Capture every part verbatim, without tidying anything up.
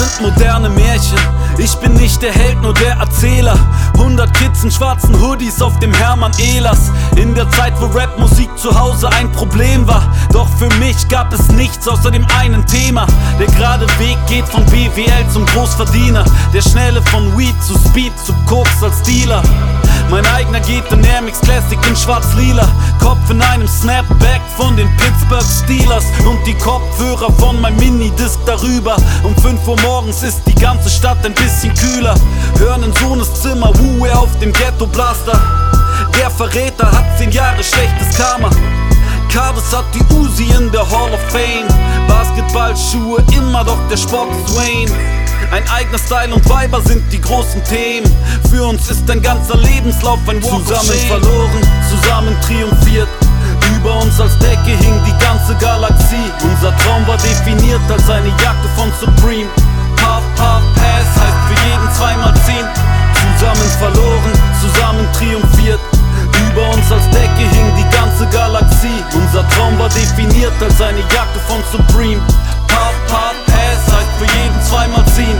sind moderne Märchen. Ich bin nicht der Held, nur der Erzähler. Hundert Kids in schwarzen Hoodies auf dem Hermann Ehlers. In der Zeit, wo Rapmusik zu Hause ein Problem war. Doch für mich gab es nichts außer dem einen Thema. Der gerade Weg geht von B W L zum Großverdiener. Der schnelle von Weed zu Speed zu Koks als Dealer. Mein eigener geht in Air Max Classic in schwarz-lila. Kopf in einem Snapback von den Pittsburgh Steelers. Und die Kopfhörer von meinem Minidisc darüber. Um fünf Uhr morgens ist die ganze Stadt ein bisschen kühler. Hören in Sohnes Zimmer Wuhe auf dem Ghetto Blaster. Der Verräter hat zehn Jahre schlechtes Karma. Cardis hat die Uzi in der Hall of Fame. Basketballschuhe, immer doch der Sport ist Wayne. Ein eigener Style und Weiber sind die großen Themen. Für uns ist ein ganzer Lebenslauf ein Walk of Shame. Zusammen verloren, zusammen triumphiert. Über uns als Decke hing die ganze Galaxie. Unser Traum war definiert als eine Jacke von Supreme. Puff, Puff, Pass heißt für jeden zweimal ziehen. Zusammen verloren, zusammen triumphiert. Über uns als Decke hing die ganze Galaxie. Unser Traum war definiert als eine Jacke von Supreme. Puff, Puff, Pass heißt für jeden zweimal ziehen.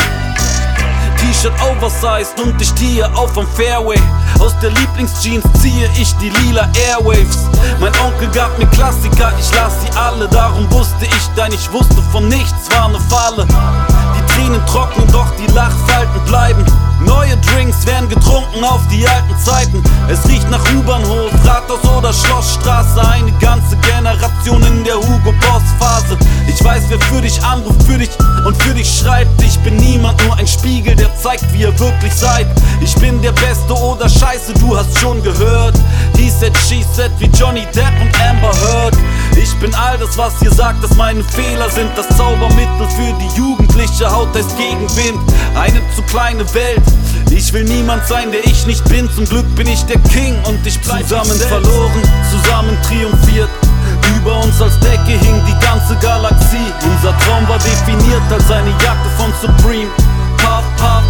T-Shirt oversized und ich stehe auf am Fairway. Aus der Lieblingsjeans ziehe ich die lila Airwaves. Mein Onkel gab mir Klassiker, ich las sie alle. Darum wusste ich, denn ich wusste von nichts, war ne Falle. Die Tränen trocknen, doch die Lachfalten bleiben. Neue Drinks werden getrunken auf die alten Zeiten. Es riecht nach U-Bahnhof, Rathaus oder Schlossstraße. Eine ganze Generation in der Hugo Boss Phase. Ich weiß, wer für dich anruft, für dich und für dich schreibt. Ich bin niemand, nur ein Spiegel, der zeigt, wie ihr wirklich seid. Ich bin der Beste oder Scheiße, du hast schon gehört. He said, she said, wie Johnny Depp und Amber Heard. Ich bin all das, was ihr sagt, dass meine Fehler sind. Das Zaubermittel für die Jugendliche Haut heißt Gegenwind. Eine zu kleine Welt. Ich will niemand sein, der ich nicht bin. Zum Glück bin ich der King und ich bleib zusammen verloren, zusammen triumphiert. Über uns als Decke hing die ganze Galaxie. Unser Traum war definiert als eine Jacke von Supreme. Puff, Puff,